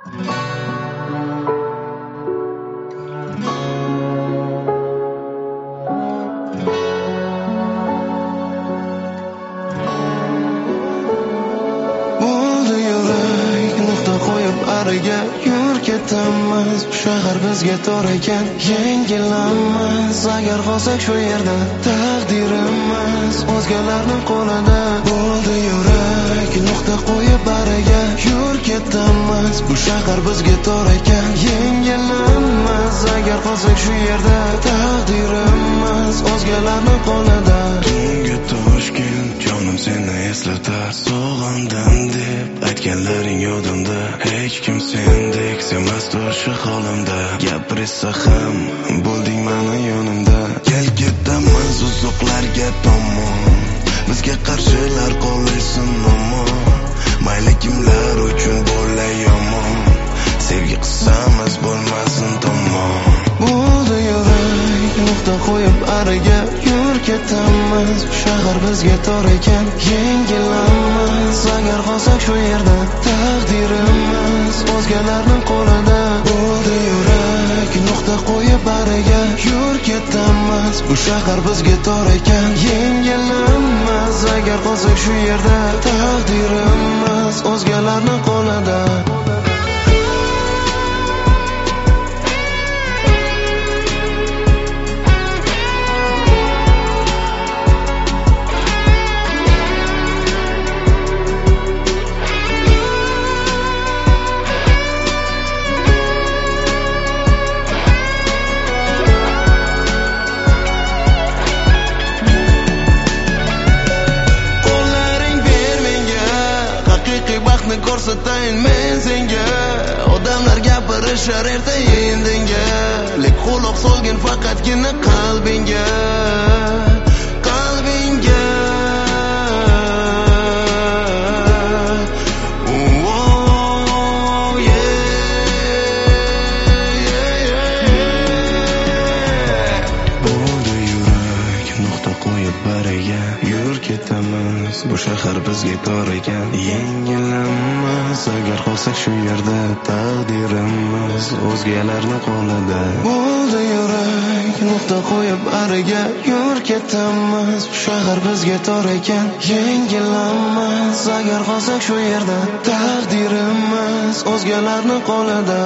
Bo'ldi yurak nuqta qo'yib ariga yur ketamiz. Bu shahar bizga tor ekan, yengilamiz. Agar qolsak shu yerda taqdirimiz o'zgalarning qo'lida. Bo'ldi yurak nuqta qo'yib ariga yur ketamiz. Bu shahar bizga tor ekan, yengilamiz. Agar qolsak shu yerda taqdirimiz o'zgalarning qo'lida. Tungi Toshkent jonim seni eslatar, sog'indim deb aytganlaring yodimda. Hech kim sendek sevmas to'shi holimda. Gapirsa ham bo'lding mani yonimda. Kel ketamiz uzoqlarga tomon, bizga qarshilar qolsin omon. Mayli kimlar uchun bo'lay yomon, sevgi qissamiz bo'lmasin tomon. Bo'ldi yurak nuqta qo'yib ariga yur ketamiz. Bu shahar bizga tor ekan, yengilamiz. Agar qolsak shu yerda taqdirimiz o'zgalarning qo'lida. Bo'ldi yurak nuqta qo'yib ariga yur ketamiz. Bu shahar bizga tor ekan, yengilamiz. Agar qolsak shu yerda taqdirimiz o'zgalarning qo'lida. Ko'rsatayin men senga, odamlar gapirishar erta indinga, lek quloq solgin faqatgina qalbinga, qalbinga. Bo'ldi yurak nuqta qo'yib bariga yur ketamiz. Bu shahar bizga tor ekan, yengilamiz. Agar qolsak shu yerda taqdirimiz o'zgalarning qo'lida. Bo'ldi yurak nuqta qo'yib ariga yur ketamiz. Bu shahar bizga tor ekan, yengilamiz. Agar qolsak shu yerda taqdirimiz o'zgalarning qo'lida.